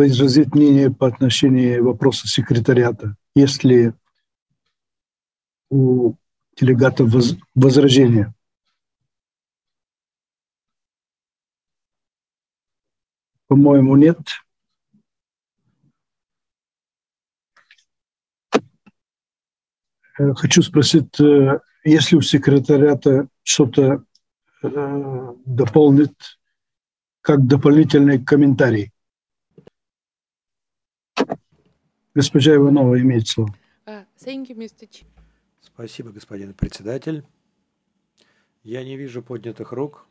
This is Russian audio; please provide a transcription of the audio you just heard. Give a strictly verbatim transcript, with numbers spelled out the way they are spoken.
изразить мнение по отношению вопроса секретариата? Есть ли у делегатов воз- возражения? По-моему, нет. Э, Хочу спросить, э, есть ли у секретариата что-то э, дополнить, как дополнительный комментарий? Госпожа Иванова имеет слово. Uh, thank you, мистер Ch- Спасибо, господин председатель. Я не вижу поднятых рук.